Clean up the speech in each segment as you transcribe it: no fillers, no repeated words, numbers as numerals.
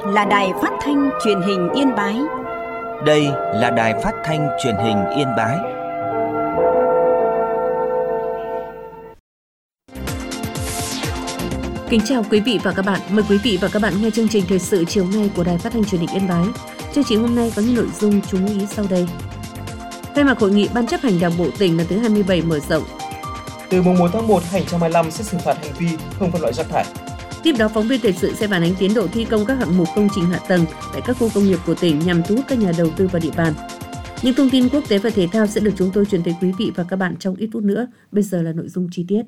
là Đài Phát thanh Truyền hình Yên Bái. Đây là Đài Phát thanh Truyền hình Yên Bái. Kính chào quý vị và các bạn. Mời quý vị và các bạn nghe chương trình thời sự chiều nay của Đài Phát thanh Truyền hình Yên Bái. Chương trình hôm nay có những nội dung chú ý sau đây. Khai mạc hội nghị Ban chấp hành Đảng bộ tỉnh lần thứ 27 mở rộng. Từ mùng 1 tháng 1 2025 sẽ xử phạt hành vi không phân loại rác thải. Tiếp đó, phóng viên thời sự sẽ phản ánh tiến độ thi công các hạng mục công trình hạ tầng tại các khu công nghiệp của tỉnh nhằm thu hút các nhà đầu tư vào địa bàn. Những thông tin quốc tế và thể thao sẽ được chúng tôi truyền tới quý vị và các bạn trong ít phút nữa. Bây giờ là nội dung chi tiết.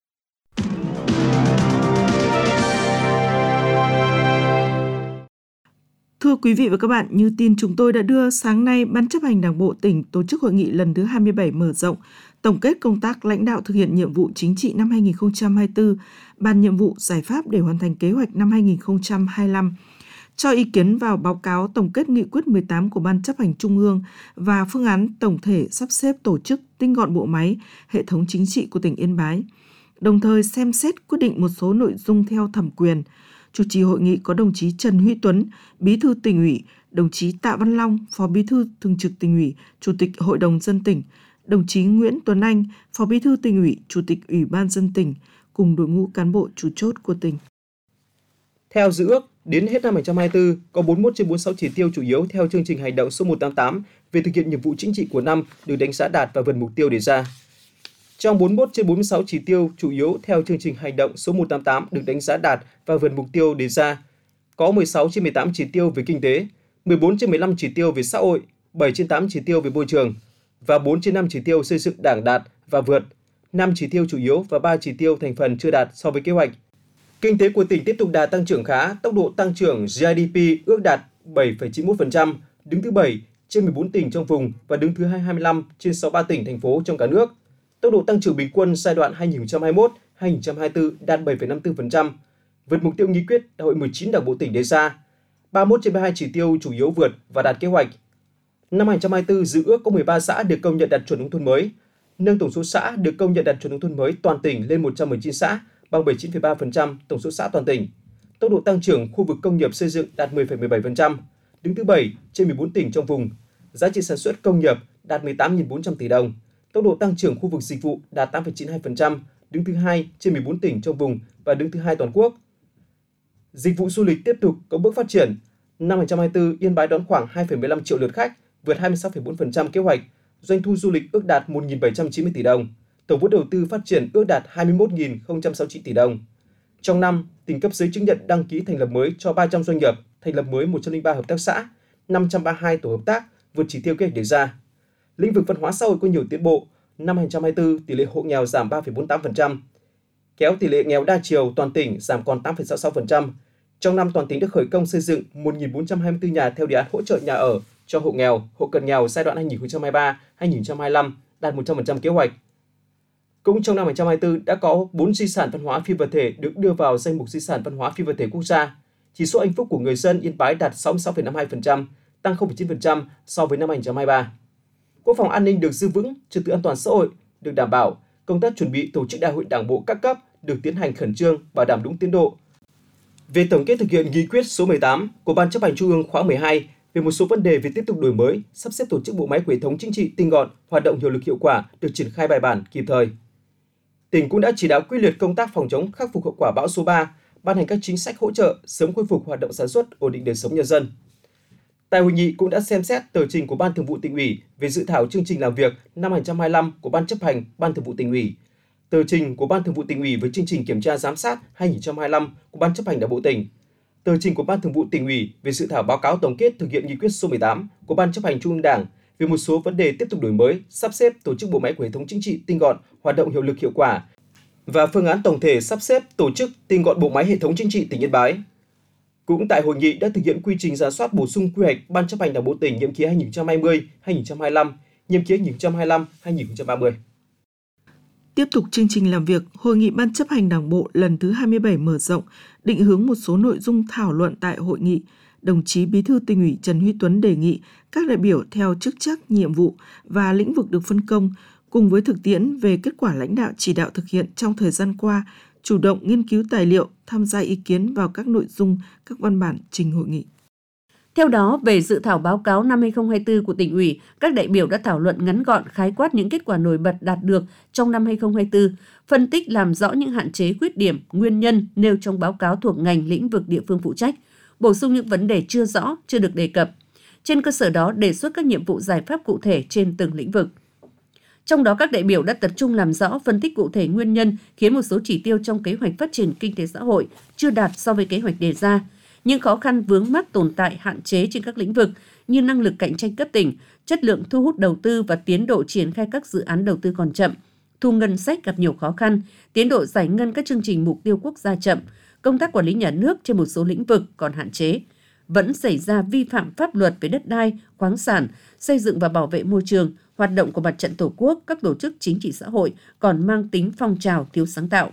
Thưa quý vị và các bạn, như tin chúng tôi đã đưa, sáng nay Ban chấp hành Đảng bộ tỉnh tổ chức hội nghị lần thứ 27 mở rộng, tổng kết công tác lãnh đạo thực hiện nhiệm vụ chính trị năm 2024, bàn nhiệm vụ giải pháp để hoàn thành kế hoạch năm 2025, cho ý kiến vào báo cáo tổng kết nghị quyết 18 của Ban chấp hành Trung ương và phương án tổng thể sắp xếp tổ chức tinh gọn bộ máy, hệ thống chính trị của tỉnh Yên Bái, đồng thời xem xét quyết định một số nội dung theo thẩm quyền. Chủ trì hội nghị có đồng chí Trần Huy Tuấn, Bí thư Tỉnh ủy, đồng chí Tạ Văn Long, Phó Bí thư Thường trực Tỉnh ủy, Chủ tịch Hội đồng dân tỉnh, đồng chí Nguyễn Tuấn Anh, Phó Bí thư Tỉnh ủy, Chủ tịch Ủy ban dân tỉnh, cùng đội ngũ cán bộ chủ chốt của tỉnh. Theo dự ước, đến hết năm 2024, có 41 trên 46 chỉ tiêu chủ yếu theo chương trình hành động số 188 về thực hiện nhiệm vụ chính trị của năm được đánh giá đạt và vượt mục tiêu đề ra. Trong 41 trên 46 chỉ tiêu chủ yếu theo chương trình hành động số 188 được đánh giá đạt và vượt mục tiêu đề ra, có 16 trên 18 chỉ tiêu về kinh tế, 14 trên 15 chỉ tiêu về xã hội, 7 trên 8 chỉ tiêu về môi trường và 4 trên 5 chỉ tiêu xây dựng Đảng đạt và vượt, 5 chỉ tiêu chủ yếu và 3 chỉ tiêu thành phần chưa đạt so với kế hoạch. Kinh tế của tỉnh tiếp tục đạt tăng trưởng khá, tốc độ tăng trưởng GDP ước đạt 7,91%, đứng thứ 7 trên 14 tỉnh trong vùng và đứng thứ 25 trên 63 tỉnh, thành phố trong cả nước. Tốc độ tăng trưởng bình quân giai đoạn 2021-2024 đạt 7,54%, vượt mục tiêu nghị quyết Đại hội 19 Đảng bộ tỉnh đề ra. 31 trên 32 chỉ tiêu chủ yếu vượt và đạt kế hoạch. Năm 2024 dự ước có 13 xã được công nhận đạt chuẩn nông thôn mới, nâng tổng số xã được công nhận đạt chuẩn nông thôn mới toàn tỉnh lên 119 xã, bằng 79,3% tổng số xã toàn tỉnh. Tốc độ tăng trưởng khu vực công nghiệp xây dựng đạt 10,17%, đứng thứ 7 trên 14 tỉnh trong vùng. Giá trị sản xuất công nghiệp đạt 18.400 tỷ đồng. Tốc độ tăng trưởng khu vực dịch vụ đạt 8,92%, đứng thứ 2 trên 14 tỉnh trong vùng và đứng thứ 2 toàn quốc. Dịch vụ du lịch tiếp tục có bước phát triển. Năm 2024, Yên Bái đón khoảng 2,15 triệu lượt khách, vượt 26,4% kế hoạch. Doanh thu du lịch ước đạt 1.790 tỷ đồng. Tổng vốn đầu tư phát triển ước đạt 21.069 tỷ đồng. Trong năm, tỉnh cấp giấy chứng nhận đăng ký thành lập mới cho 300 doanh nghiệp, thành lập mới 103 hợp tác xã, 532 tổ hợp tác, vượt chỉ tiêu kế hoạch đề ra. Lĩnh vực văn hóa xã hội có nhiều tiến bộ. Năm 2024, tỷ lệ hộ nghèo giảm 3,48%, kéo tỷ lệ nghèo đa chiều toàn tỉnh giảm còn 8,66%. Trong năm, toàn tỉnh đã khởi công xây dựng 1.424 nhà theo đề án hỗ trợ nhà ở cho hộ nghèo, hộ cận nghèo giai đoạn 2023-2025, đạt 100% kế hoạch. Cũng trong năm 2024 đã có 4 di sản văn hóa phi vật thể được đưa vào danh mục di sản văn hóa phi vật thể quốc gia. Chỉ số hạnh phúc của người dân Yên Bái đạt 66,52%, tăng 0,9% so với năm 2023. Quốc phòng an ninh được giữ vững, trật tự an toàn xã hội được đảm bảo, công tác chuẩn bị tổ chức đại hội Đảng bộ các cấp được tiến hành khẩn trương, bảo đảm đúng tiến độ. Về tổng kết thực hiện nghị quyết số 18 của Ban chấp hành Trung ương khóa 12 về một số vấn đề về tiếp tục đổi mới, sắp xếp tổ chức bộ máy của hệ thống chính trị tinh gọn, hoạt động hiệu lực hiệu quả được triển khai bài bản, kịp thời. Tỉnh cũng đã chỉ đạo quyết liệt công tác phòng chống khắc phục hậu quả bão số 3, ban hành các chính sách hỗ trợ sớm khôi phục hoạt động sản xuất, ổn định đời sống nhân dân. Tại hội nghị cũng đã xem xét tờ trình của Ban Thường vụ Tỉnh ủy về dự thảo chương trình làm việc năm 2025 của Ban chấp hành Ban Thường vụ Tỉnh ủy, tờ trình của Ban Thường vụ Tỉnh ủy với chương trình kiểm tra giám sát 2025 của Ban chấp hành Đảng bộ tỉnh, tờ trình của Ban Thường vụ Tỉnh ủy về dự thảo báo cáo tổng kết thực hiện nghị quyết số 18 của Ban chấp hành Trung ương Đảng về một số vấn đề tiếp tục đổi mới, sắp xếp tổ chức bộ máy của hệ thống chính trị tinh gọn, hoạt động hiệu lực hiệu quả và phương án tổng thể sắp xếp tổ chức tinh gọn bộ máy hệ thống chính trị tỉnh Yên Bái. Cũng tại hội nghị đã thực hiện quy trình rà soát bổ sung quy hoạch Ban chấp hành Đảng bộ tỉnh nhiệm kỳ 2020-2025, nhiệm kỳ 2025-2030. Tiếp tục chương trình làm việc, hội nghị Ban chấp hành Đảng bộ lần thứ 27 mở rộng, định hướng một số nội dung thảo luận tại hội nghị. Đồng chí Bí thư Tỉnh ủy Trần Huy Tuấn đề nghị các đại biểu theo chức trách, nhiệm vụ và lĩnh vực được phân công, cùng với thực tiễn về kết quả lãnh đạo chỉ đạo thực hiện trong thời gian qua, chủ động nghiên cứu tài liệu, tham gia ý kiến vào các nội dung các văn bản trình hội nghị. Theo đó, về dự thảo báo cáo năm 2024 của Tỉnh ủy, các đại biểu đã thảo luận ngắn gọn khái quát những kết quả nổi bật đạt được trong năm 2024, phân tích làm rõ những hạn chế, khuyết điểm, nguyên nhân nêu trong báo cáo thuộc ngành lĩnh vực địa phương phụ trách, bổ sung những vấn đề chưa rõ, chưa được đề cập. Trên cơ sở đó, đề xuất các nhiệm vụ giải pháp cụ thể trên từng lĩnh vực. Trong đó, các đại biểu đã tập trung làm rõ, phân tích cụ thể nguyên nhân khiến một số chỉ tiêu trong kế hoạch phát triển kinh tế xã hội chưa đạt so với kế hoạch đề ra, những khó khăn vướng mắc tồn tại hạn chế trên các lĩnh vực như năng lực cạnh tranh cấp tỉnh, chất lượng thu hút đầu tư và tiến độ triển khai các dự án đầu tư còn chậm, thu ngân sách gặp nhiều khó khăn, tiến độ giải ngân các chương trình mục tiêu quốc gia chậm, công tác quản lý nhà nước trên một số lĩnh vực còn hạn chế. Vẫn xảy ra vi phạm pháp luật về đất đai, khoáng sản, xây dựng và bảo vệ môi trường, hoạt động của Mặt trận Tổ quốc, các tổ chức chính trị xã hội còn mang tính phong trào, thiếu sáng tạo.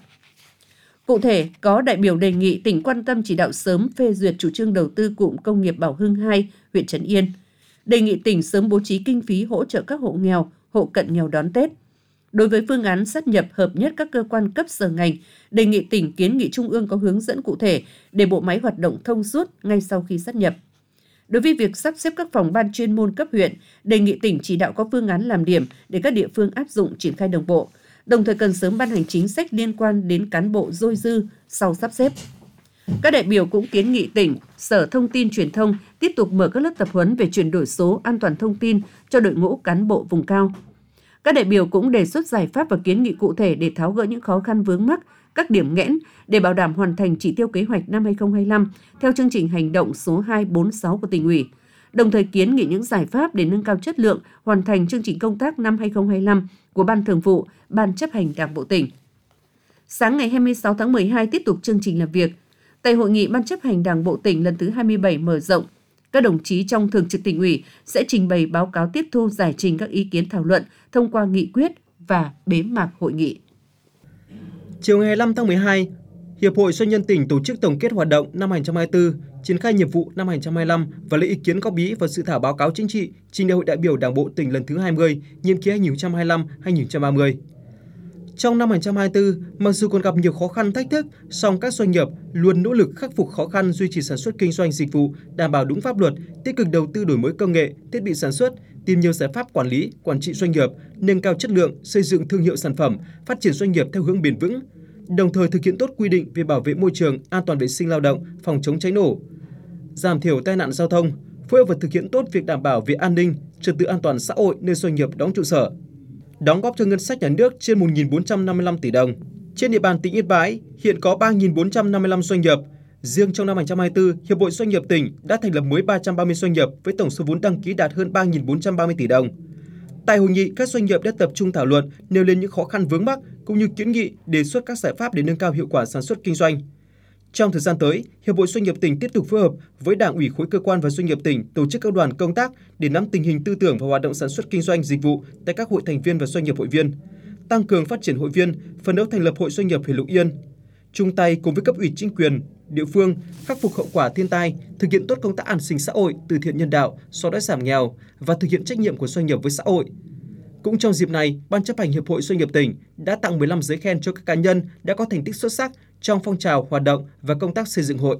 Cụ thể, có đại biểu đề nghị tỉnh quan tâm chỉ đạo sớm phê duyệt chủ trương đầu tư cụm công nghiệp Bảo Hưng 2, huyện Trấn Yên. Đề nghị tỉnh sớm bố trí kinh phí hỗ trợ các hộ nghèo, hộ cận nghèo đón Tết. Đối với phương án sát nhập hợp nhất các cơ quan cấp sở ngành, đề nghị tỉnh kiến nghị Trung ương có hướng dẫn cụ thể để bộ máy hoạt động thông suốt ngay sau khi sát nhập. Đối với việc sắp xếp các phòng ban chuyên môn cấp huyện, đề nghị tỉnh chỉ đạo có phương án làm điểm để các địa phương áp dụng triển khai đồng bộ. Đồng thời cần sớm ban hành chính sách liên quan đến cán bộ dôi dư sau sắp xếp. Các đại biểu cũng kiến nghị tỉnh, Sở Thông tin Truyền thông tiếp tục mở các lớp tập huấn về chuyển đổi số, an toàn thông tin cho đội ngũ cán bộ vùng cao. Các đại biểu cũng đề xuất giải pháp và kiến nghị cụ thể để tháo gỡ những khó khăn vướng mắc, các điểm nghẽn để bảo đảm hoàn thành chỉ tiêu kế hoạch năm 2025 theo chương trình hành động số 246 của Tỉnh ủy. Đồng thời kiến nghị những giải pháp để nâng cao chất lượng, hoàn thành chương trình công tác năm 2025 của Ban Thường vụ, Ban Chấp hành Đảng bộ tỉnh. Sáng ngày 26 tháng 12 tiếp tục chương trình làm việc. Tại hội nghị Ban Chấp hành Đảng bộ tỉnh lần thứ 27 mở rộng, các đồng chí trong Thường trực Tỉnh ủy sẽ trình bày báo cáo tiếp thu giải trình các ý kiến thảo luận thông qua nghị quyết và bế mạc hội nghị. Chiều ngày 25 tháng 12, Hiệp hội Doanh nhân tỉnh tổ chức tổng kết hoạt động năm 2024, triển khai nhiệm vụ năm 2025 và lấy ý kiến góp ý vào dự thảo báo cáo chính trị trình đại hội đại biểu Đảng bộ tỉnh lần thứ 20, nhiệm kỳ 2025-2030. Trong năm 2024, mặc dù còn gặp nhiều khó khăn thách thức, song các doanh nghiệp luôn nỗ lực khắc phục khó khăn, duy trì sản xuất kinh doanh dịch vụ, đảm bảo đúng pháp luật, tích cực đầu tư đổi mới công nghệ, thiết bị sản xuất, tìm nhiều giải pháp quản lý, quản trị doanh nghiệp, nâng cao chất lượng, xây dựng thương hiệu sản phẩm, phát triển doanh nghiệp theo hướng bền vững, đồng thời thực hiện tốt quy định về bảo vệ môi trường, an toàn vệ sinh lao động, phòng chống cháy nổ, giảm thiểu tai nạn giao thông, phối hợp và thực hiện tốt việc đảm bảo về an ninh, trật tự an toàn xã hội nơi doanh nghiệp đóng trụ sở, đóng góp cho ngân sách nhà nước trên 1.455 tỷ đồng. Trên địa bàn tỉnh Yên Bái, hiện có 3.455 doanh nghiệp. Riêng trong năm 2024, Hiệp hội Doanh nghiệp tỉnh đã thành lập mới 330 doanh nghiệp với tổng số vốn đăng ký đạt hơn 3.430 tỷ đồng. Tại hội nghị, các doanh nghiệp đã tập trung thảo luận, nêu lên những khó khăn vướng mắc cũng như kiến nghị, đề xuất các giải pháp để nâng cao hiệu quả sản xuất kinh doanh. Trong thời gian tới, Hiệp hội Doanh nghiệp tỉnh tiếp tục phối hợp với Đảng ủy khối cơ quan và doanh nghiệp tỉnh tổ chức các đoàn công tác để nắm tình hình tư tưởng và hoạt động sản xuất kinh doanh dịch vụ tại các hội thành viên và doanh nghiệp hội viên, tăng cường phát triển hội viên, phấn đấu thành lập hội doanh nghiệp huyện Lục Yên, chung tay cùng với cấp ủy chính quyền địa phương khắc phục hậu quả thiên tai, thực hiện tốt công tác an sinh xã hội, từ thiện nhân đạo, xóa đói giảm nghèo và thực hiện trách nhiệm của doanh nghiệp với xã hội. Cũng trong dịp này, Ban chấp hành Hiệp hội Doanh nghiệp tỉnh đã tặng 15 giấy khen cho các cá nhân đã có thành tích xuất sắc trong phong trào hoạt động và công tác xây dựng hội.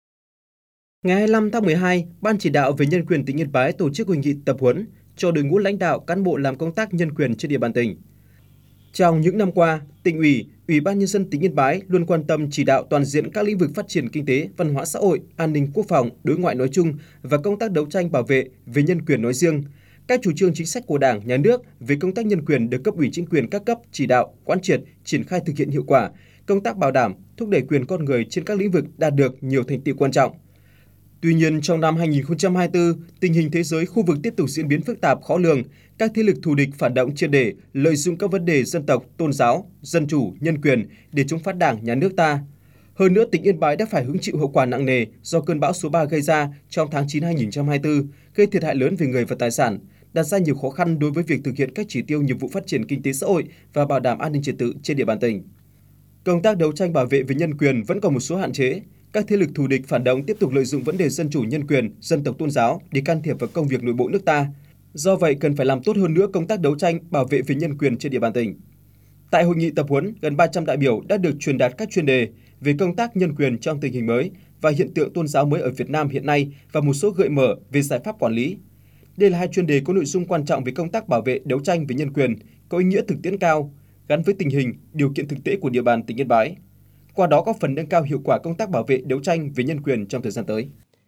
Ngày 25 tháng 12, Ban chỉ đạo về nhân quyền tỉnh Yên Bái tổ chức hội nghị tập huấn cho đội ngũ lãnh đạo cán bộ làm công tác nhân quyền trên địa bàn tỉnh. Trong những năm qua, Tỉnh ủy, Ủy ban nhân dân tỉnh Yên Bái luôn quan tâm chỉ đạo toàn diện các lĩnh vực phát triển kinh tế, văn hóa xã hội, an ninh quốc phòng, đối ngoại nói chung và công tác đấu tranh bảo vệ về nhân quyền nói riêng. Các chủ trương chính sách của Đảng, Nhà nước về công tác nhân quyền được cấp ủy chính quyền các cấp chỉ đạo, quán triệt, triển khai thực hiện hiệu quả, công tác bảo đảm, thúc đẩy quyền con người trên các lĩnh vực đạt được nhiều thành tựu quan trọng. Tuy nhiên, trong năm 2024, tình hình thế giới khu vực tiếp tục diễn biến phức tạp khó lường, các thế lực thù địch phản động triệt để lợi dụng các vấn đề dân tộc, tôn giáo, dân chủ, nhân quyền để chống phá Đảng, Nhà nước ta. Hơn nữa, tỉnh Yên Bái đã phải hứng chịu hậu quả nặng nề do cơn bão số 3 gây ra trong tháng 9 2024, gây thiệt hại lớn về người và tài sản, đặt ra nhiều khó khăn đối với việc thực hiện các chỉ tiêu nhiệm vụ phát triển kinh tế xã hội và bảo đảm an ninh trật tự trên địa bàn tỉnh. Công tác đấu tranh bảo vệ về nhân quyền vẫn còn một số hạn chế. Các thế lực thù địch phản động tiếp tục lợi dụng vấn đề dân chủ nhân quyền, dân tộc tôn giáo để can thiệp vào công việc nội bộ nước ta. Do vậy, cần phải làm tốt hơn nữa công tác đấu tranh bảo vệ về nhân quyền trên địa bàn tỉnh. Tại hội nghị tập huấn, gần 300 đại biểu đã được truyền đạt các chuyên đề về công tác nhân quyền trong tình hình mới và hiện tượng tôn giáo mới ở Việt Nam hiện nay và một số gợi mở về giải pháp quản lý. Đây là hai chuyên đề có nội dung quan trọng về công tác bảo vệ, đấu tranh về nhân quyền, có ý nghĩa thực tiễn cao, gắn với tình hình, điều kiện thực tế của địa bàn tỉnh Yên Bái. Qua đó góp phần nâng cao hiệu quả công tác bảo vệ, đấu tranh về nhân quyền trong thời gian tới.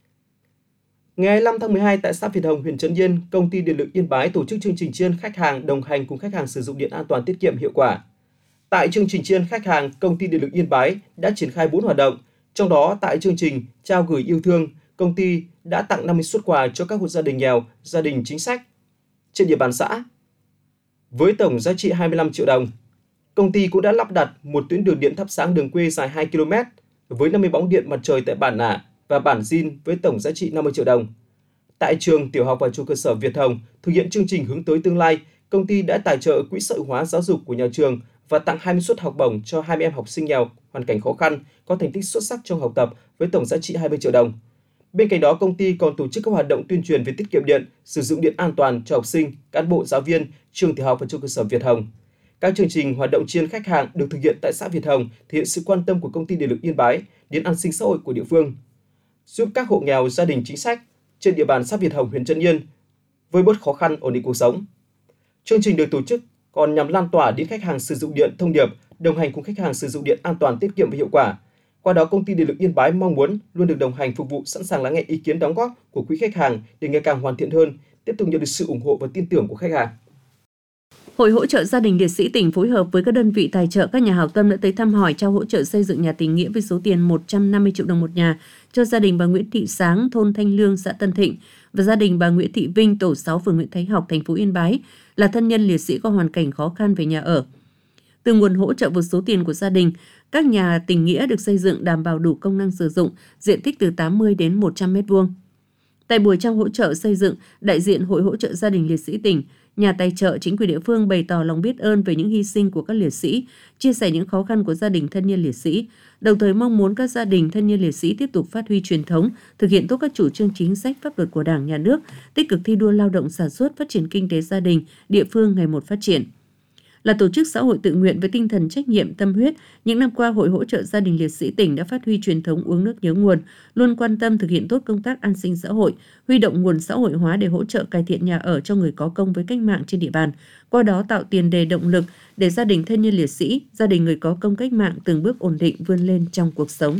Ngày 25 tháng 12 tại xã Việt Hồng, huyện Trấn Yên, Công ty Điện lực Yên Bái tổ chức chương trình tri ân khách hàng đồng hành cùng khách hàng sử dụng điện an toàn, tiết kiệm, hiệu quả. Tại chương trình tri ân khách hàng, Công ty Điện lực Yên Bái đã triển khai 4 hoạt động. Trong đó, tại chương trình trao gửi yêu thương, công ty đã tặng 50 suất quà cho các hộ gia đình nghèo, gia đình chính sách trên địa bàn xã với tổng giá trị 25 triệu đồng. Công ty cũng đã lắp đặt một tuyến đường điện thắp sáng đường quê dài 2 km với 50 bóng điện mặt trời tại bản Nả và bản Dìn với tổng giá trị 50 triệu đồng. Tại trường tiểu học và trung cơ sở Việt Hồng, thực hiện chương trình hướng tới tương lai, công ty đã tài trợ quỹ xã hội hóa giáo dục của nhà trường và tặng 20 suất học bổng cho 20 em học sinh nghèo, hoàn cảnh khó khăn, có thành tích xuất sắc trong học tập với tổng giá trị 20 triệu đồng. Bên cạnh đó, công ty còn tổ chức các hoạt động tuyên truyền về tiết kiệm điện, sử dụng điện an toàn cho học sinh, cán bộ, giáo viên, trường tiểu học và trung cơ sở Việt Hồng. Các chương trình hoạt động tri ân khách hàng được thực hiện tại xã Việt Hồng thể hiện sự quan tâm của Công ty Điện lực Yên Bái đến an sinh xã hội của địa phương, giúp các hộ nghèo, gia đình chính sách trên địa bàn xã Việt Hồng, huyện Trấn Yên vơi bớt khó khăn, ổn định cuộc sống. Chương trình được tổ chức còn nhằm lan tỏa đến khách hàng sử dụng điện thông điệp đồng hành cùng khách hàng sử dụng điện an toàn, tiết kiệm và hiệu quả. Qua đó, Công ty Điện lực Yên Bái mong muốn luôn được đồng hành, phục vụ, sẵn sàng lắng nghe ý kiến đóng góp của quý khách hàng để ngày càng hoàn thiện hơn, tiếp tục nhận được sự ủng hộ và tin tưởng của khách hàng. Hội hỗ trợ gia đình liệt sĩ tỉnh phối hợp với các đơn vị tài trợ, các nhà hảo tâm đã tới thăm hỏi, trao hỗ trợ xây dựng nhà tình nghĩa với số tiền 150 triệu đồng một nhà cho gia đình bà Nguyễn Thị Sáng, thôn Thanh Lương, xã Tân Thịnh và gia đình bà Nguyễn Thị Vinh, tổ 6, phường Nguyễn Thái Học, thành phố Yên Bái là thân nhân liệt sĩ có hoàn cảnh khó khăn về nhà ở. Từ nguồn hỗ trợ với số tiền của gia đình, các nhà tình nghĩa được xây dựng đảm bảo đủ công năng sử dụng, diện tích từ 80 đến 100 m2. Tại buổi trao hỗ trợ xây dựng, đại diện Hội hỗ trợ gia đình liệt sĩ tỉnh, nhà tài trợ, chính quyền địa phương bày tỏ lòng biết ơn về những hy sinh của các liệt sĩ, chia sẻ những khó khăn của gia đình thân nhân liệt sĩ, đồng thời mong muốn các gia đình thân nhân liệt sĩ tiếp tục phát huy truyền thống, thực hiện tốt các chủ trương chính sách pháp luật của Đảng, Nhà nước, tích cực thi đua lao động sản xuất, phát triển kinh tế gia đình, địa phương ngày một phát triển. Là tổ chức xã hội tự nguyện với tinh thần trách nhiệm, tâm huyết, những năm qua Hội hỗ trợ gia đình liệt sĩ tỉnh đã phát huy truyền thống uống nước nhớ nguồn, luôn quan tâm thực hiện tốt công tác an sinh xã hội, huy động nguồn xã hội hóa để hỗ trợ cải thiện nhà ở cho người có công với cách mạng trên địa bàn, qua đó tạo tiền đề động lực để gia đình thân nhân liệt sĩ, gia đình người có công cách mạng từng bước ổn định vươn lên trong cuộc sống.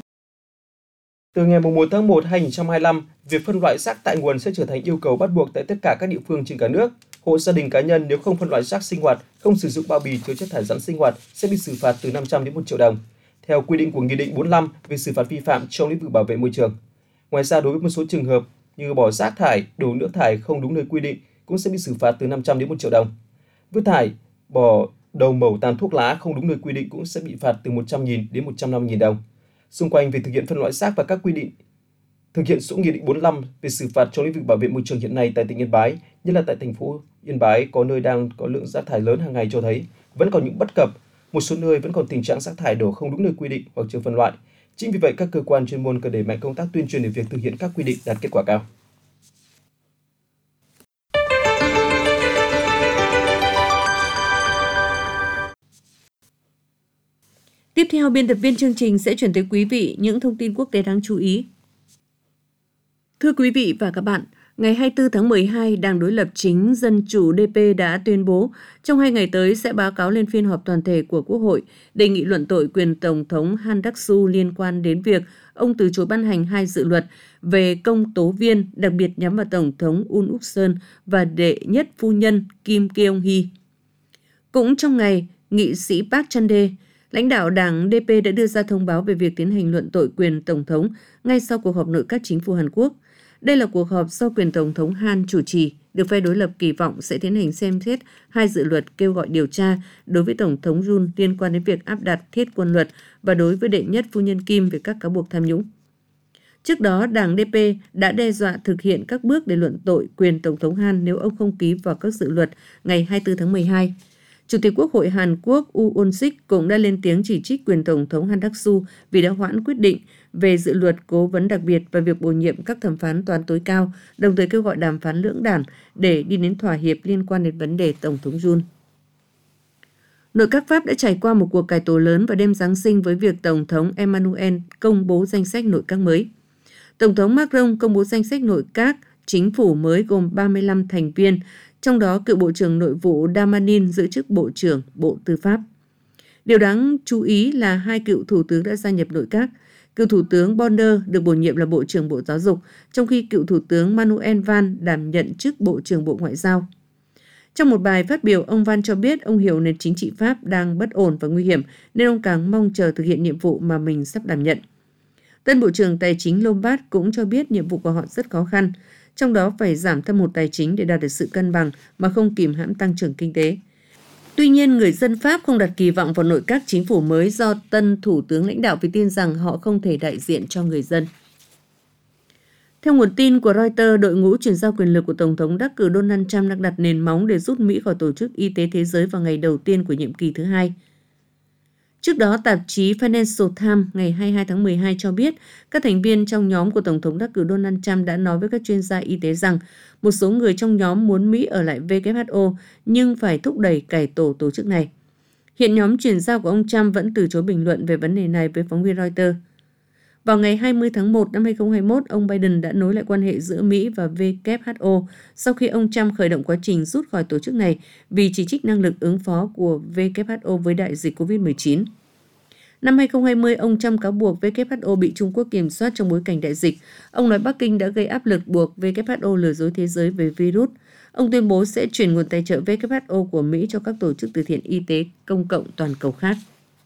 Từ ngày 1 tháng 1 2025, việc phân loại rác tại nguồn sẽ trở thành yêu cầu bắt buộc tại tất cả các địa phương trên cả nước. Hộ gia đình cá nhân nếu không phân loại rác sinh hoạt, không sử dụng bao bì chứa chất thải rắn sinh hoạt sẽ bị xử phạt từ 500 đến 1 triệu đồng, theo quy định của Nghị định 45 về xử phạt vi phạm trong lĩnh vực bảo vệ môi trường. Ngoài ra, đối với một số trường hợp như bỏ rác thải, đổ nước thải không đúng nơi quy định cũng sẽ bị xử phạt từ 500 đến 1 triệu đồng. Vứt thải, bỏ đầu mẩu tàn thuốc lá không đúng nơi quy định cũng sẽ bị phạt từ 100.000 đến 150.000 đồng. Xung quanh việc thực hiện phân loại rác và các quy định thực hiện số Nghị định 45 về xử phạt trong lĩnh vực bảo vệ môi trường hiện nay tại tỉnh Yên Bái, nhất là tại thành phố Yên Bái có nơi đang có lượng rác thải lớn hàng ngày cho thấy vẫn còn những bất cập, một số nơi vẫn còn tình trạng rác thải đổ không đúng nơi quy định hoặc chưa phân loại. Chính vì vậy, các cơ quan chuyên môn cần đẩy mạnh công tác tuyên truyền để việc thực hiện các quy định đạt kết quả cao. Tiếp theo, biên tập viên chương trình sẽ chuyển tới quý vị những thông tin quốc tế đáng chú ý. Thưa quý vị và các bạn, ngày 24 tháng 12, Đảng đối lập chính Dân chủ DP đã tuyên bố trong 2 ngày tới sẽ báo cáo lên phiên họp toàn thể của Quốc hội đề nghị luận tội quyền Tổng thống Han Đắc-xu liên quan đến việc ông từ chối ban hành 2 dự luật về công tố viên, đặc biệt nhắm vào Tổng thống Un Uk Sên và đệ nhất phu nhân Kim Keong-hee. Cũng trong ngày, nghị sĩ Park Chan-dae, lãnh đạo đảng DP đã đưa ra thông báo về việc tiến hành luận tội quyền Tổng thống ngay sau cuộc họp nội các chính phủ Hàn Quốc. Đây là cuộc họp do quyền Tổng thống Han chủ trì, được phe đối lập kỳ vọng sẽ tiến hành xem xét 2 dự luật kêu gọi điều tra đối với Tổng thống Yoon liên quan đến việc áp đặt thiết quân luật và đối với đệ nhất phu nhân Kim về các cáo buộc tham nhũng. Trước đó, đảng DP đã đe dọa thực hiện các bước để luận tội quyền Tổng thống Han nếu ông không ký vào các dự luật ngày 24 tháng 12. Chủ tịch Quốc hội Hàn Quốc Woo Won-sik cũng đã lên tiếng chỉ trích quyền Tổng thống Han Đắc-xu vì đã hoãn quyết định về dự luật cố vấn đặc biệt và việc bổ nhiệm các thẩm phán tòa án tối cao, đồng thời kêu gọi đàm phán lưỡng đảng để đi đến thỏa hiệp liên quan đến vấn đề Tổng thống Yoon. Nội các Pháp đã trải qua một cuộc cải tổ lớn vào đêm Giáng sinh với việc Tổng thống Emmanuel công bố danh sách nội các mới. Tổng thống Macron công bố danh sách nội các chính phủ mới gồm 35 thành viên, trong đó cựu Bộ trưởng Nội vụ Darmanin giữ chức Bộ trưởng Bộ Tư pháp. Điều đáng chú ý là 2 cựu thủ tướng đã gia nhập nội các. Cựu Thủ tướng Bonner được bổ nhiệm là Bộ trưởng Bộ Giáo dục, trong khi cựu Thủ tướng Manuel Valls đảm nhận chức Bộ trưởng Bộ Ngoại giao. Trong một bài phát biểu, ông Valls cho biết ông hiểu nền chính trị Pháp đang bất ổn và nguy hiểm, nên ông càng mong chờ thực hiện nhiệm vụ mà mình sắp đảm nhận. Tân Bộ trưởng Tài chính Lombard cũng cho biết nhiệm vụ của họ rất khó khăn, trong đó phải giảm thâm hụt tài chính để đạt được sự cân bằng mà không kìm hãm tăng trưởng kinh tế. Tuy nhiên, người dân Pháp không đặt kỳ vọng vào nội các chính phủ mới do tân thủ tướng lãnh đạo vì tin rằng họ không thể đại diện cho người dân. Theo nguồn tin của Reuters, đội ngũ chuyển giao quyền lực của Tổng thống đắc cử Donald Trump đang đặt nền móng để rút Mỹ khỏi Tổ chức Y tế Thế giới vào ngày đầu tiên của nhiệm kỳ thứ hai. Trước đó, tạp chí Financial Times ngày 22 tháng 12 cho biết các thành viên trong nhóm của Tổng thống đắc cử Donald Trump đã nói với các chuyên gia y tế rằng một số người trong nhóm muốn Mỹ ở lại WHO nhưng phải thúc đẩy cải tổ tổ chức này. Hiện nhóm chuyển giao của ông Trump vẫn từ chối bình luận về vấn đề này với phóng viên Reuters. Vào ngày 20 tháng 1 năm 2021, ông Biden đã nối lại quan hệ giữa Mỹ và WHO sau khi ông Trump khởi động quá trình rút khỏi tổ chức này vì chỉ trích năng lực ứng phó của WHO với đại dịch COVID-19. Năm 2020, ông Trump cáo buộc WHO bị Trung Quốc kiểm soát trong bối cảnh đại dịch. Ông nói Bắc Kinh đã gây áp lực buộc WHO lừa dối thế giới về virus. Ông tuyên bố sẽ chuyển nguồn tài trợ WHO của Mỹ cho các tổ chức từ thiện y tế công cộng toàn cầu khác.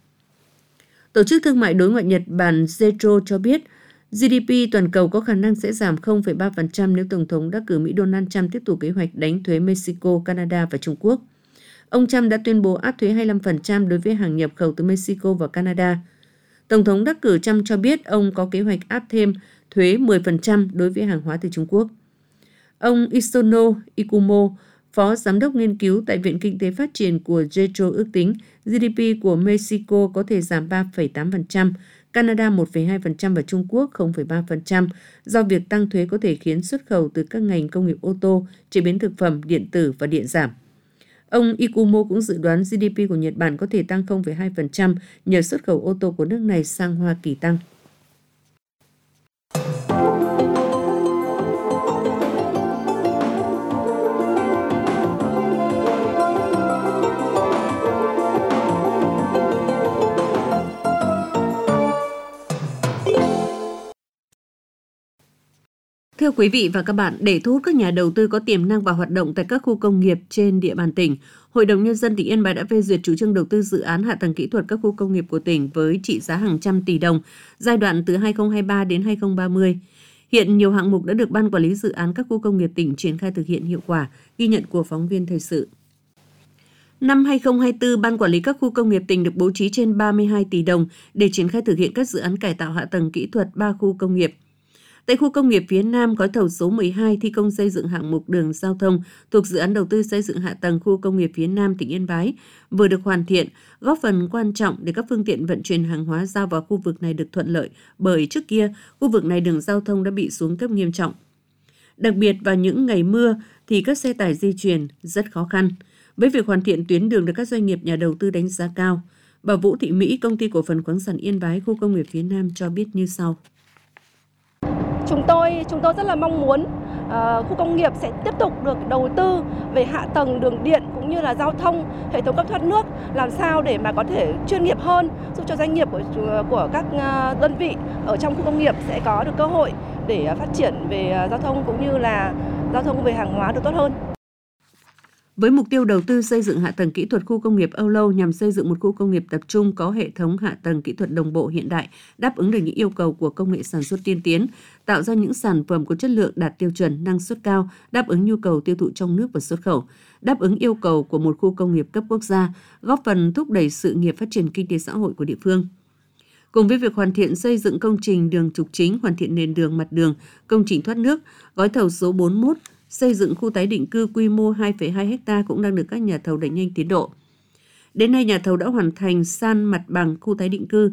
Tổ chức Thương mại Đối ngoại Nhật Bản JETRO cho biết GDP toàn cầu có khả năng sẽ giảm 0,3% nếu Tổng thống đắc cử Mỹ Donald Trump tiếp tục kế hoạch đánh thuế Mexico, Canada và Trung Quốc. Ông Trump đã tuyên bố áp thuế 25% đối với hàng nhập khẩu từ Mexico và Canada. Tổng thống đắc cử Trump cho biết ông có kế hoạch áp thêm thuế 10% đối với hàng hóa từ Trung Quốc. Ông Isono Ikumo, Phó Giám đốc nghiên cứu tại Viện Kinh tế Phát triển của JETRO ước tính GDP của Mexico có thể giảm 3,8%, Canada 1,2% và Trung Quốc 0,3% do việc tăng thuế có thể khiến xuất khẩu từ các ngành công nghiệp ô tô, chế biến thực phẩm, điện tử và điện giảm. Ông Ikumo cũng dự đoán GDP của Nhật Bản có thể tăng 0,2% nhờ xuất khẩu ô tô của nước này sang Hoa Kỳ tăng. Thưa quý vị và các bạn, để thu hút các nhà đầu tư có tiềm năng vào hoạt động tại các khu công nghiệp trên địa bàn tỉnh, Hội đồng Nhân dân tỉnh Yên Bái đã phê duyệt chủ trương đầu tư dự án hạ tầng kỹ thuật các khu công nghiệp của tỉnh với trị giá hàng trăm tỷ đồng, giai đoạn từ 2023 đến 2030. Hiện nhiều hạng mục đã được Ban Quản lý Dự án các khu công nghiệp tỉnh triển khai thực hiện hiệu quả, ghi nhận của phóng viên thời sự. Năm 2024, Ban Quản lý các khu công nghiệp tỉnh được bố trí trên 32 tỷ đồng để triển khai thực hiện các dự án cải tạo hạ tầng kỹ thuật 3 khu công nghiệp. Tại khu công nghiệp phía Nam, gói thầu số 12 thi công xây dựng hạng mục đường giao thông thuộc dự án đầu tư xây dựng hạ tầng khu công nghiệp phía Nam tỉnh Yên Bái vừa được hoàn thiện, góp phần quan trọng để các phương tiện vận chuyển hàng hóa ra vào khu vực này được thuận lợi, bởi trước kia khu vực này đường giao thông đã bị xuống cấp nghiêm trọng. Đặc biệt vào những ngày mưa thì các xe tải di chuyển rất khó khăn. Với việc hoàn thiện tuyến đường được các doanh nghiệp nhà đầu tư đánh giá cao, bà Vũ Thị Mỹ, Công ty Cổ phần Khoáng sản Yên Bái, khu công nghiệp phía Nam cho biết như sau. Chúng tôi rất là mong muốn khu công nghiệp sẽ tiếp tục được đầu tư về hạ tầng đường điện cũng như là giao thông, hệ thống cấp thoát nước, làm sao để mà có thể chuyên nghiệp hơn, giúp cho doanh nghiệp của các đơn vị ở trong khu công nghiệp sẽ có được cơ hội để phát triển về giao thông cũng như là giao thông về hàng hóa được tốt hơn. Với mục tiêu đầu tư xây dựng hạ tầng kỹ thuật khu công nghiệp Âu Lâu nhằm xây dựng một khu công nghiệp tập trung có hệ thống hạ tầng kỹ thuật đồng bộ hiện đại, đáp ứng được những yêu cầu của công nghệ sản xuất tiên tiến, tạo ra những sản phẩm có chất lượng đạt tiêu chuẩn, năng suất cao, đáp ứng nhu cầu tiêu thụ trong nước và xuất khẩu, đáp ứng yêu cầu của một khu công nghiệp cấp quốc gia, góp phần thúc đẩy sự nghiệp phát triển kinh tế xã hội của địa phương. Cùng với việc hoàn thiện xây dựng công trình đường trục chính, hoàn thiện nền đường, mặt đường, công trình thoát nước, gói thầu số 41 xây dựng khu tái định cư quy mô 2,2 ha cũng đang được các nhà thầu đẩy nhanh tiến độ. Đến nay, nhà thầu đã hoàn thành san mặt bằng khu tái định cư,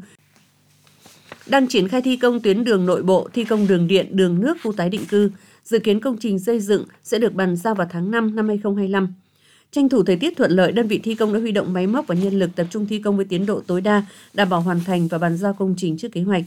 đang triển khai thi công tuyến đường nội bộ, thi công đường điện, đường nước khu tái định cư. Dự kiến công trình xây dựng sẽ được bàn giao vào tháng 5 năm 2025. Tranh thủ thời tiết thuận lợi, đơn vị thi công đã huy động máy móc và nhân lực tập trung thi công với tiến độ tối đa, đảm bảo hoàn thành và bàn giao công trình trước kế hoạch.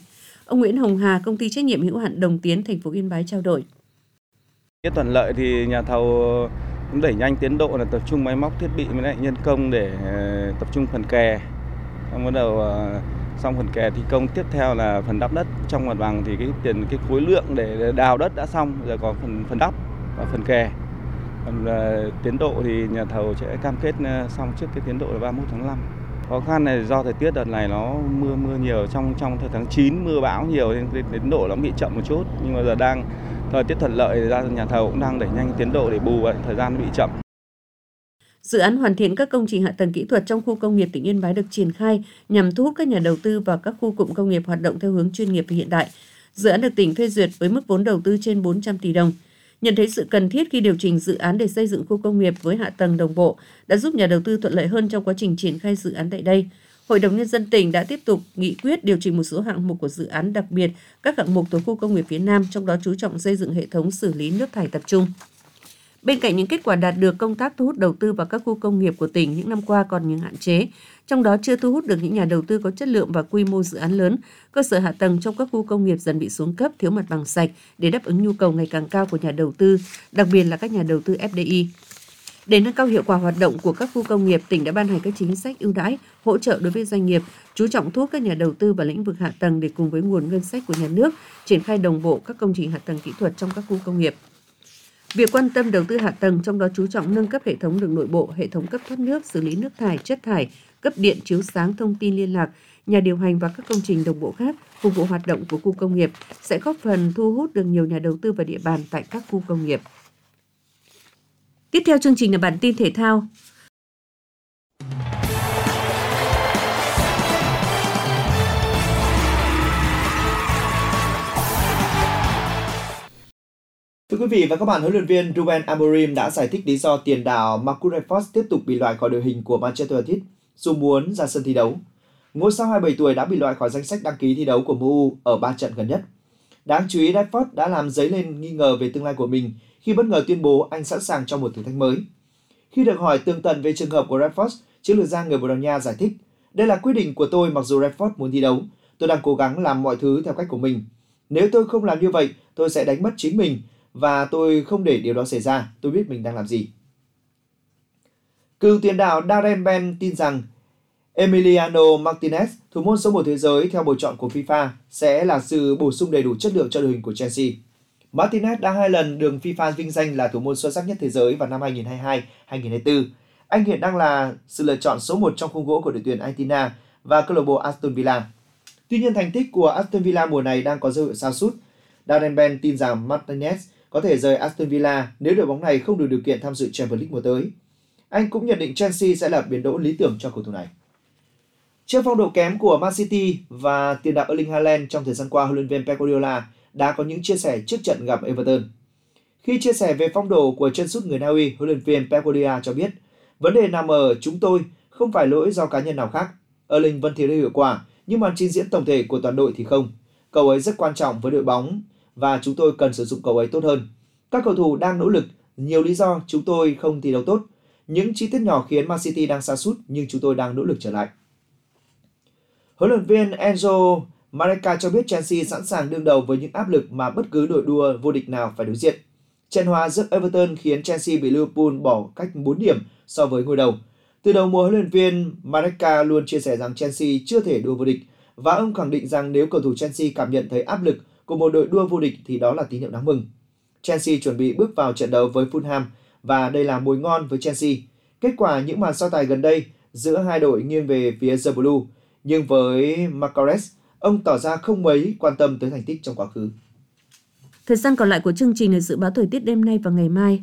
Ông Nguyễn Hồng Hà, công ty trách nhiệm hữu hạn Đồng Tiến, thành phố Yên Bái trao đổi. Cái thuận lợi thì nhà thầu cũng đẩy nhanh tiến độ là tập trung máy móc thiết bị với lại nhân công để tập trung phần kè. Xong bắt đầu xong phần kè thi công, tiếp theo là phần đắp đất trong mặt bằng thì cái khối lượng để đào đất đã xong, giờ có phần đắp và phần kè. Còn tiến độ thì nhà thầu sẽ cam kết xong trước cái tiến độ là 31 tháng 5. Khó khăn này do thời tiết đợt này nó mưa nhiều, trong thời tháng 9 mưa bão nhiều nên tiến độ nó bị chậm một chút, nhưng mà giờ đang thời tiết thuận lợi ra nhà thầu cũng đang đẩy nhanh tiến độ để bù lại thời gian bị chậm. Dự án hoàn thiện các công trình hạ tầng kỹ thuật trong khu công nghiệp tỉnh Yên Bái được triển khai nhằm thu hút các nhà đầu tư vào các khu cụm công nghiệp hoạt động theo hướng chuyên nghiệp và hiện đại. Dự án được tỉnh phê duyệt với mức vốn đầu tư trên 400 tỷ đồng. Nhận thấy sự cần thiết khi điều chỉnh dự án để xây dựng khu công nghiệp với hạ tầng đồng bộ đã giúp nhà đầu tư thuận lợi hơn trong quá trình triển khai dự án tại đây. Hội đồng Nhân dân tỉnh đã tiếp tục nghị quyết điều chỉnh một số hạng mục của dự án, đặc biệt các hạng mục thuộc khu công nghiệp phía Nam, trong đó chú trọng xây dựng hệ thống xử lý nước thải tập trung. Bên cạnh những kết quả đạt được, công tác thu hút đầu tư vào các khu công nghiệp của tỉnh những năm qua còn những hạn chế, trong đó chưa thu hút được những nhà đầu tư có chất lượng và quy mô dự án lớn. Cơ sở hạ tầng trong các khu công nghiệp dần bị xuống cấp, thiếu mặt bằng sạch để đáp ứng nhu cầu ngày càng cao của nhà đầu tư, đặc biệt là các nhà đầu tư FDI. Để nâng cao hiệu quả hoạt động của các khu công nghiệp, tỉnh đã ban hành các chính sách ưu đãi, hỗ trợ đối với doanh nghiệp, chú trọng thu hút các nhà đầu tư vào lĩnh vực hạ tầng để cùng với nguồn ngân sách của nhà nước triển khai đồng bộ các công trình hạ tầng kỹ thuật trong các khu công nghiệp. Việc quan tâm đầu tư hạ tầng, trong đó chú trọng nâng cấp hệ thống đường nội bộ, hệ thống cấp thoát nước, xử lý nước thải, chất thải, cấp điện, chiếu sáng, thông tin liên lạc, nhà điều hành và các công trình đồng bộ khác phục vụ hoạt động của khu công nghiệp sẽ góp phần thu hút được nhiều nhà đầu tư vào địa bàn tại các khu công nghiệp. Tiếp theo chương trình là bản tin thể thao. Thưa quý vị và các bạn, huấn luyện viên Ruben Amorim đã giải thích lý do tiền đạo Marcus Rashford tiếp tục bị loại khỏi đội hình của Manchester United dù muốn ra sân thi đấu. Ngôi sao 27 tuổi đã bị loại khỏi danh sách đăng ký thi đấu của MU ở 3 trận gần nhất. Đáng chú ý, Rashford đã làm dấy lên nghi ngờ về tương lai của mình khi bất ngờ tuyên bố anh sẵn sàng cho một thử thách mới. Khi được hỏi tường tận về trường hợp của Rashford, chiến lược gia người Bồ Đào Nha giải thích: "Đây là quyết định của tôi, mặc dù Rashford muốn thi đấu. Tôi đang cố gắng làm mọi thứ theo cách của mình. Nếu tôi không làm như vậy, tôi sẽ đánh mất chính mình và tôi không để điều đó xảy ra. Tôi biết mình đang làm gì." Cựu tiền đạo Darren Bent tin rằng Emiliano Martinez, thủ môn số 1 thế giới theo bầu chọn của FIFA, sẽ là sự bổ sung đầy đủ chất lượng cho đội hình của Chelsea. Martinez đã 2 lần được FIFA vinh danh là thủ môn xuất sắc nhất thế giới vào năm 2022-2024. Anh hiện đang là sự lựa chọn số 1 trong khung gỗ của đội tuyển Argentina và câu lạc bộ Aston Villa. Tuy nhiên, thành tích của Aston Villa mùa này đang có dấu hiệu sa sút. Darren Bent tin rằng Martinez có thể rời Aston Villa nếu đội bóng này không đủ điều kiện tham dự Champions League mùa tới. Anh cũng nhận định Chelsea sẽ là biến đổi lý tưởng cho cầu thủ này. Trước phong độ kém của Man City và tiền đạo Erling Haaland trong thời gian qua, huấn luyện viên Pep Guardiola đã có những chia sẻ trước trận gặp Everton. Khi chia sẻ về phong độ của chân sút người Na Uy, huấn luyện viên Pep Guardiola cho biết: "Vấn đề nằm ở chúng tôi, không phải lỗi do cá nhân nào khác. Erling vẫn thiếu hiệu quả, nhưng màn trình diễn tổng thể của toàn đội thì không. Cậu ấy rất quan trọng với đội bóng và chúng tôi cần sử dụng cậu ấy tốt hơn. Các cầu thủ đang nỗ lực, nhiều lý do chúng tôi không thi đấu tốt. Những chi tiết nhỏ khiến Man City đang sa sút, nhưng chúng tôi đang nỗ lực trở lại." Huấn luyện viên Enzo Maresca cho biết Chelsea sẵn sàng đương đầu với những áp lực mà bất cứ đội đua vô địch nào phải đối diện. Trận hòa trước Everton khiến Chelsea bị Liverpool bỏ cách 4 điểm so với ngôi đầu. Từ đầu mùa, huấn luyện viên Maresca luôn chia sẻ rằng Chelsea chưa thể đua vô địch và ông khẳng định rằng nếu cầu thủ Chelsea cảm nhận thấy áp lực của một đội đua vô địch thì đó là tín hiệu đáng mừng. Chelsea chuẩn bị bước vào trận đấu với Fulham và đây là mồi ngon với Chelsea. Kết quả những màn so tài gần đây giữa hai đội nghiêng về phía The Blue, nhưng với Magalhaes, ông tỏ ra không mấy quan tâm tới thành tích trong quá khứ. Thời gian còn lại của chương trình là dự báo thời tiết đêm nay và ngày mai.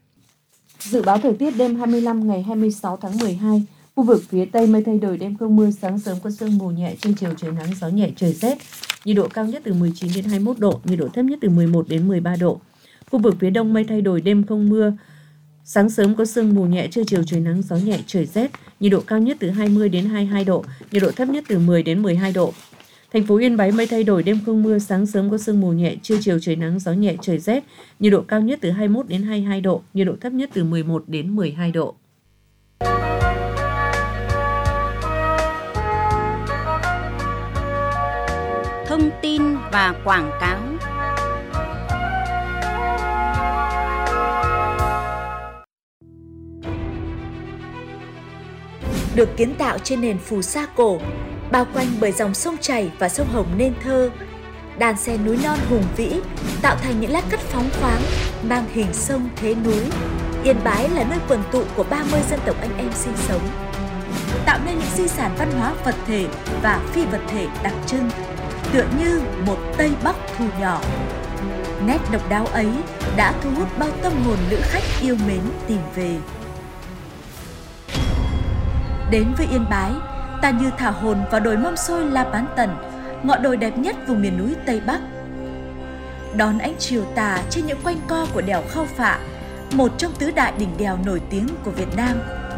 Dự báo thời tiết đêm 25 ngày 26 tháng 12, khu vực phía Tây mây thay đổi, đêm không mưa, sáng sớm có sương mù nhẹ, trưa chiều trời nắng, gió nhẹ, trời rét. Nhiệt độ cao nhất từ 19 đến 21 độ, nhiệt độ thấp nhất từ 11 đến 13 độ. Khu vực phía Đông mây thay đổi, đêm không mưa, sáng sớm có sương mù nhẹ, trưa chiều trời nắng, gió nhẹ, trời rét. Nhiệt độ cao nhất từ 20 đến 22 độ, nhiệt độ thấp nhất từ 10 đến 12 độ. Thành phố Yên Bái mây thay đổi, đêm không mưa, sáng sớm có sương mù nhẹ, trưa chiều trời nắng, gió nhẹ, trời rét. Nhiệt độ cao nhất từ 21 đến 22 độ, nhiệt độ thấp nhất từ 11 đến 12 độ. Thông tin và quảng cáo. Được kiến tạo trên nền phù sa cổ, bao quanh bởi dòng sông chảy và sông Hồng nên thơ, đàn xen núi non hùng vĩ tạo thành những lát cắt phóng khoáng mang hình sông thế núi. Yên Bái là nơi quần tụ của 30 dân tộc anh em sinh sống, tạo nên những di sản văn hóa vật thể và phi vật thể đặc trưng, tựa như một Tây Bắc thu nhỏ. Nét độc đáo ấy đã thu hút bao tâm hồn lữ khách yêu mến tìm về. Đến với Yên Bái, ta như thả hồn vào đồi Mâm Xôi La Bán Tần, ngọn đồi đẹp nhất vùng miền núi Tây Bắc. Đón ánh chiều tà trên những quanh co của đèo Khao Phạ, một trong tứ đại đỉnh đèo nổi tiếng của Việt Nam.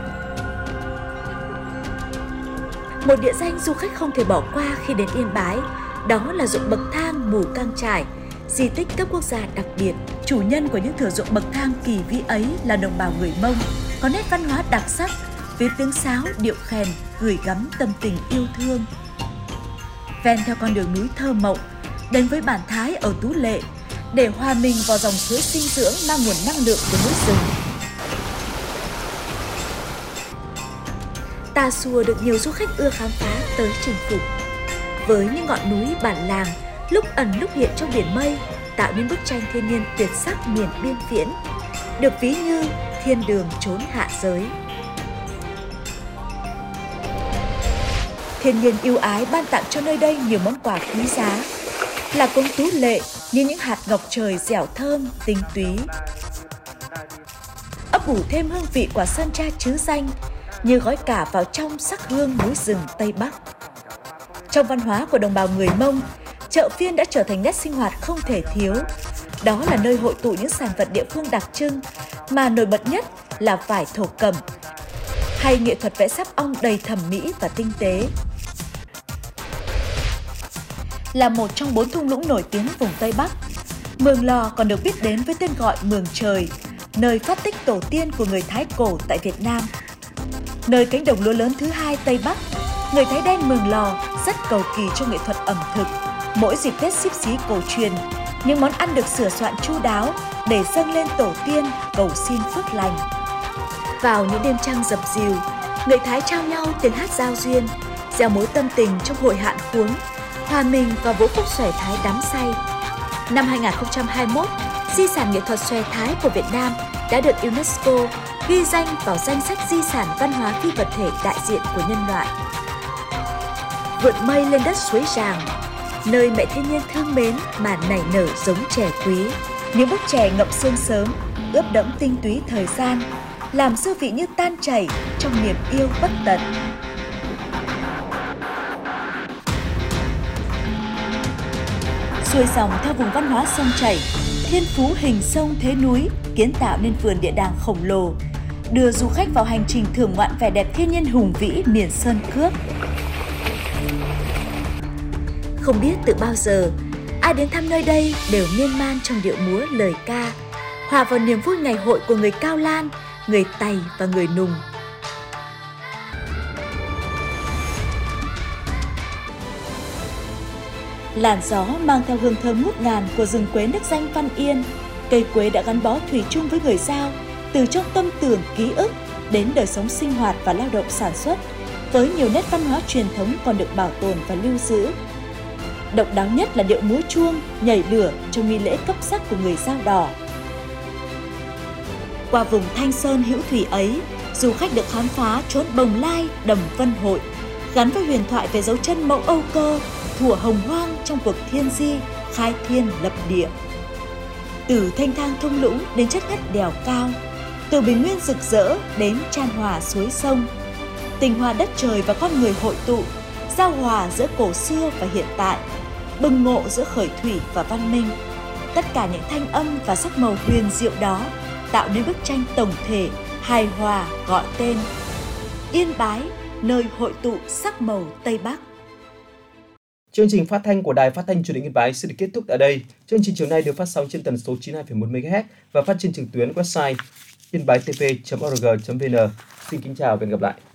Một địa danh du khách không thể bỏ qua khi đến Yên Bái, đó là ruộng bậc thang Mù Cang Chải, di tích cấp quốc gia đặc biệt. Chủ nhân của những thửa ruộng bậc thang kỳ vĩ ấy là đồng bào người Mông, có nét văn hóa đặc sắc, với tiếng sáo, điệu khèn gửi gắm tâm tình yêu thương. Ven theo con đường núi thơ mộng, đến với bản Thái ở Tú Lệ, để hòa mình vào dòng suối sinh dưỡng mang nguồn năng lượng của núi rừng. Tà Xùa được nhiều du khách ưa khám phá tới chinh phục. Với những ngọn núi bản làng, lúc ẩn lúc hiện trong biển mây, tạo nên bức tranh thiên nhiên tuyệt sắc miền biên viễn, được ví như thiên đường chốn hạ giới. Thiên nhiên ưu ái ban tặng cho nơi đây nhiều món quà quý giá, là cống Tú Lệ như những hạt ngọc trời dẻo thơm, tinh túy. Ấp ủ thêm hương vị quả sơn tra trứ danh như gói cả vào trong sắc hương núi rừng Tây Bắc. Trong văn hóa của đồng bào người Mông, chợ phiên đã trở thành nét sinh hoạt không thể thiếu. Đó là nơi hội tụ những sản vật địa phương đặc trưng, mà nổi bật nhất là vải thổ cẩm, hay nghệ thuật vẽ sáp ong đầy thẩm mỹ và tinh tế. Là một trong 4 thung lũng nổi tiếng vùng Tây Bắc, Mường Lò còn được biết đến với tên gọi Mường Trời, nơi phát tích tổ tiên của người Thái cổ tại Việt Nam. Nơi cánh đồng lúa lớn thứ hai Tây Bắc, người Thái đen Mường Lò rất cầu kỳ cho nghệ thuật ẩm thực. Mỗi dịp Tết Xíp Xí cổ truyền, những món ăn được sửa soạn chu đáo để dâng lên tổ tiên cầu xin phước lành. Vào những đêm trăng dập dìu, người Thái trao nhau tiếng hát giao duyên, gieo mối tâm tình trong hội hạn khuống, hòa mình vào vũ khúc xòe Thái đắm say. Năm 2021, di sản nghệ thuật xòe Thái của Việt Nam đã được UNESCO ghi danh vào danh sách di sản văn hóa phi vật thể đại diện của nhân loại. Vượt mây lên đất suối Ràng, nơi mẹ thiên nhiên thương mến mà nảy nở giống chè quý. Những bức chè ngậm sương sớm, ướp đẫm tinh túy thời gian, làm dư vị như tan chảy trong niềm yêu bất tận. Xuôi dòng theo vùng văn hóa sông chảy, thiên phú hình sông thế núi kiến tạo nên vườn địa đàng khổng lồ, đưa du khách vào hành trình thưởng ngoạn vẻ đẹp thiên nhiên hùng vĩ miền Sơn Cước. Không biết từ bao giờ, ai đến thăm nơi đây đều miên man trong điệu múa lời ca, hòa vào niềm vui ngày hội của người Cao Lan, người Tày và người Nùng. Làn gió mang theo hương thơm ngút ngàn của rừng quế nước danh Văn Yên. Cây quế đã gắn bó thủy chung với người Dao, từ trong tâm tưởng ký ức đến đời sống sinh hoạt và lao động sản xuất, với nhiều nét văn hóa truyền thống còn được bảo tồn và lưu giữ. Độc đáo nhất là điệu múa chuông, nhảy lửa trong nghi lễ cấp sắc của người Dao Đỏ. Qua vùng Thanh Sơn hữu thủy ấy, du khách được khám phá chốn Bồng Lai, Đầm Vân Hội, gắn với huyền thoại về dấu chân mẫu Âu Cơ, thủa hồng hoang trong cuộc thiên di, khai thiên lập địa. Từ thanh thang thung lũng đến chất ngất đèo cao, từ bình nguyên rực rỡ đến chan hòa suối sông, tình hòa đất trời và con người hội tụ, giao hòa giữa cổ xưa và hiện tại, bừng ngộ giữa khởi thủy và văn minh. Tất cả những thanh âm và sắc màu huyền diệu đó tạo nên bức tranh tổng thể hài hòa gọi tên Yên Bái, nơi hội tụ sắc màu Tây Bắc. Chương trình phát thanh của Đài Phát thanh Truyền hình Yên Bái sẽ được kết thúc tại đây. Chương trình chiều nay được phát sóng trên tần số 92,1 MHz và phát trên trực tuyến website yên-bái-tv.org.vn. Xin kính chào và hẹn gặp lại.